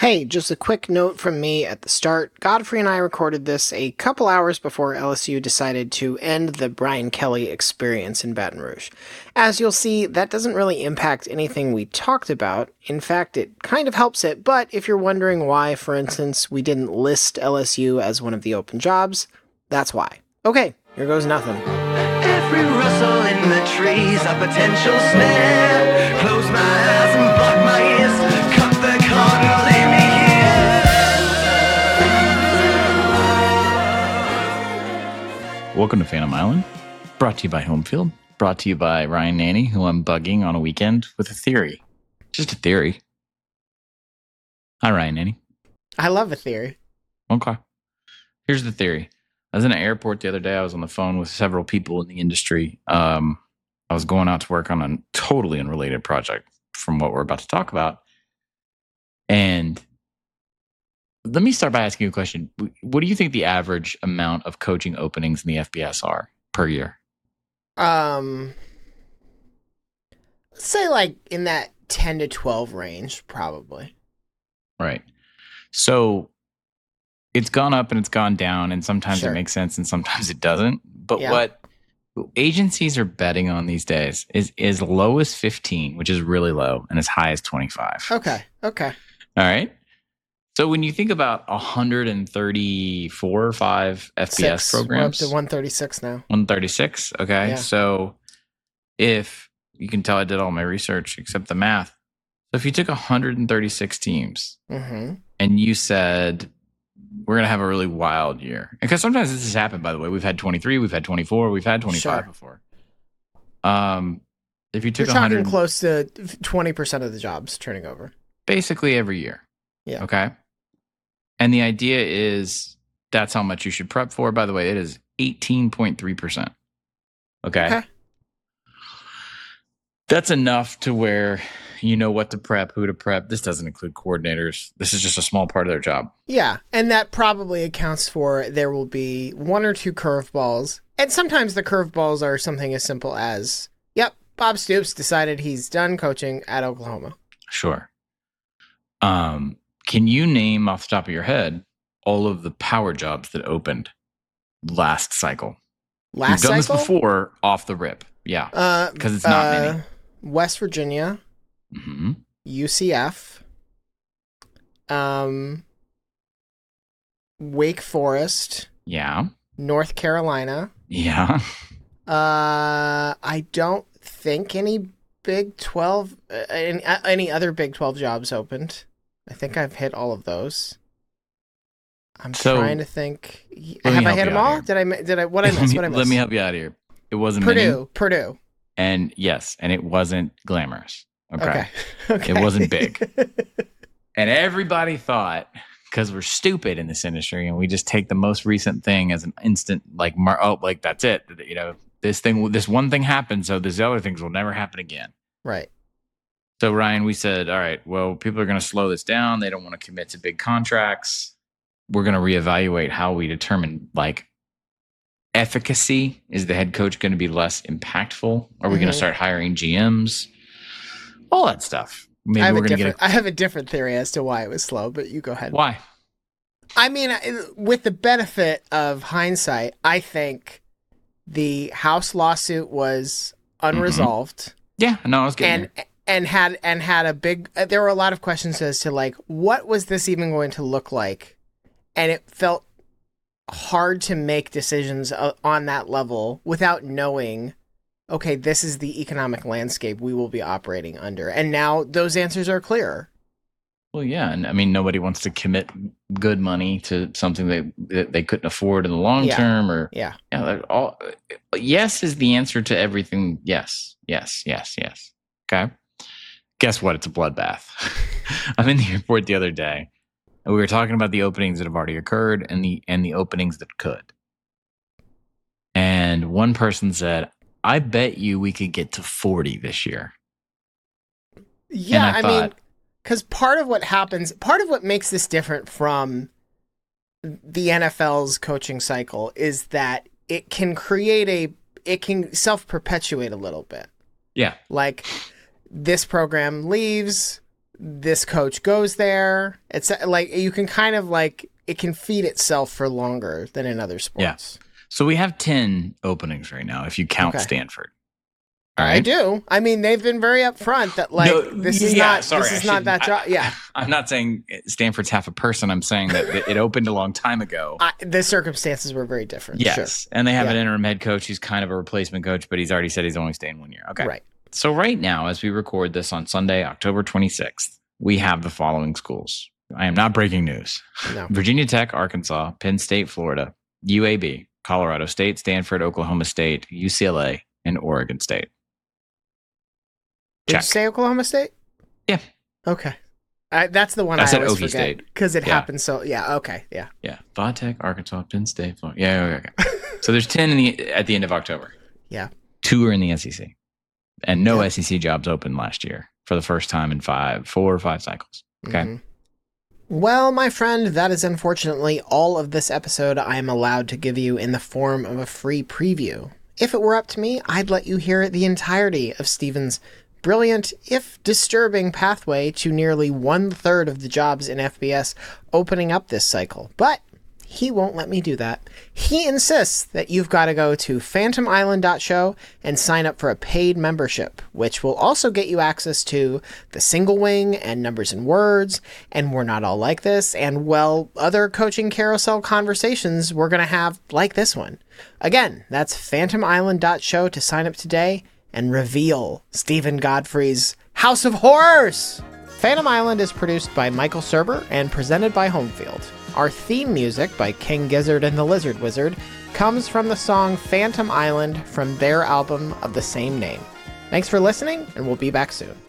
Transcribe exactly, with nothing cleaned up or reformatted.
Hey, just a quick note from me at the start. Godfrey and I recorded this a couple hours before L S U decided to end the Brian Kelly experience in Baton Rouge. As you'll see, that doesn't really impact anything we talked about. In fact, it kind of helps it, but if you're wondering why, for instance, we didn't list L S U as one of the open jobs, that's why. Okay, here goes nothing. Every rustle in the trees, a potential snare. Close my eyes and block my ears. Cut the corner, leave me here. Welcome to Phantom Island, brought to you by Homefield, brought to you by Ryan Nanny, who I'm bugging on a weekend with a theory. Just a theory. Hi, Ryan Nanny. I love a theory. Okay. Here's the theory. I was in an airport the other day. I was on the phone with several people in the industry. Um, I was going out to work on a totally unrelated project from what we're about to talk about. And let me start by asking you a question. What do you think the average amount of coaching openings in the F B S are per year? Um, let's say like in that ten to twelve range, probably. Right. So it's gone up and it's gone down, and sometimes Sure. it makes sense and sometimes it doesn't. But Yeah. what agencies are betting on these days is as low as fifteen, which is really low, and as high as twenty-five. Okay, okay. All right. So when you think about one hundred thirty-four or five F B S Six. We're up programs, to one thirty-six now. one thirty-six. Okay. Yeah. So if you can tell I did all my research except the math. So if you took one hundred thirty-six teams Mm-hmm. and you said, we're going to have a really wild year. Because sometimes this has happened, by the way. We've had twenty-three, we've had twenty-four, we've had twenty-five Sure. before. Um, if you took You're one talking hundred, close to twenty percent of the jobs turning over. basically every year. Yeah. Okay. And the idea is that's how much you should prep for. By the way, it is eighteen point three percent. Okay. Okay. That's enough to where you know what to prep, who to prep. This doesn't include coordinators. This is just a small part of their job. Yeah, and that probably accounts for there will be one or two curveballs. And sometimes the curveballs are something as simple as, yep, Bob Stoops decided he's done coaching at Oklahoma. Sure. Um, can you name off the top of your head all of the power jobs that opened last cycle? Last You've done cycle? this before off the rip. Yeah. Uh, 'Cause it's not uh, many. West Virginia, hmm U C F, um, Wake Forest, Yeah. North Carolina. Yeah. Uh, I don't think any Big twelve, uh, any, uh, any other Big twelve jobs opened. I think I've hit all of those. I'm So, trying to think. Y- let me Have I help hit you them out all? here. Did I? mi- Did I? What I let, miss? me, What I miss? let me help you out here. It wasn't many. Purdue. Purdue. And yes, and it wasn't glamorous. Okay. Okay. Okay. It wasn't big. And everybody thought, because we're stupid in this industry and we just take the most recent thing as an instant, like, mar- oh, like that's it. You know, this thing, this one thing happened, so these other things will never happen again. Right. So, Ryan, we said, all right, well, people are going to slow this down. They don't want to commit to big contracts. We're going to reevaluate how we determine, like, efficacy. Is the head coach going to be less impactful? Are we going Mhm. to start hiring G Ms? All that stuff. Maybe I have we're a going to get different. I have a different theory as to why it was slow, but you go ahead. a... Why? I mean, I- with the benefit of hindsight, I think the House lawsuit was unresolved. Yeah, no, I was getting and and had and had a big uh, there were a lot of questions as to like what was this even going to look like, and it felt hard to make decisions uh, on that level without knowing, okay, this is the economic landscape we will be operating under, and now those answers are clearer. Well, yeah, and I mean, nobody wants to commit good money to something that, that they couldn't afford in the long Yeah. term, or Yeah. yeah, like all yes is the answer to everything. Yes, yes, yes, yes. Okay. Guess what? It's a bloodbath. I'm in the airport the other day, and we were talking about the openings that have already occurred and the and the openings that could. And one person said, "I bet you we could get to forty this year." Yeah, I I, mean, thought- because part of what happens, part of what makes this different from the N F L's coaching cycle is that it can create a, it can self-perpetuate a little bit. Yeah. Like, this program leaves, this coach goes there. It's like you can kind of like it can feed itself for longer than in other sports. Yeah. So we have ten openings right now if you count Okay. Stanford. All I right. do. I mean, they've been very upfront that like No, this is yeah, not sorry, this I is not that shouldn't- job. Yeah. I'm not saying Stanford's half a person. I'm saying that it it opened a long time ago. I, the circumstances were very different. Yes. Sure. And they have Yeah. an interim head coach who's kind of a replacement coach, but he's already said he's only staying one year. Okay. Right. So right now, as we record this on Sunday, October twenty-sixth, we have the following schools. I am not breaking news. No. Virginia Tech, Arkansas, Penn State, Florida, U A B, Colorado State, Stanford, Oklahoma State, U C L A, and Oregon State. Did Check. you say Oklahoma State? Yeah. Okay. I, that's the one I I, said always Okie forget State. because it Yeah. happened so. Yeah. Okay. Yeah. Yeah. Va Tech, Arkansas, Penn State, Florida. Yeah. Okay. okay. So there's ten in the at the end of October. Yeah. Two are in the S E C, and no Yeah. S E C jobs opened last year for the first time in five, four or five cycles. Okay. Mhm. Well, my friend, that is unfortunately all of this episode I am allowed to give you in the form of a free preview. If it were up to me, I'd let you hear the entirety of Steven's brilliant, if disturbing, pathway to nearly one-third of the jobs in F B S opening up this cycle. But he won't let me do that. He insists that you've got to go to phantom island dot show and sign up for a paid membership, which will also get you access to the single wing and numbers and words, and We're Not All Like This, and, well, other coaching carousel conversations we're going to have like this one. Again, that's phantom island dot show to sign up today and reveal Stephen Godfrey's House of Horrors! Phantom Island is produced by Michael Serber and presented by Homefield. Our theme music by King Gizzard and the Lizard Wizard comes from the song Phantom Island from their album of the same name. Thanks for listening, and we'll be back soon.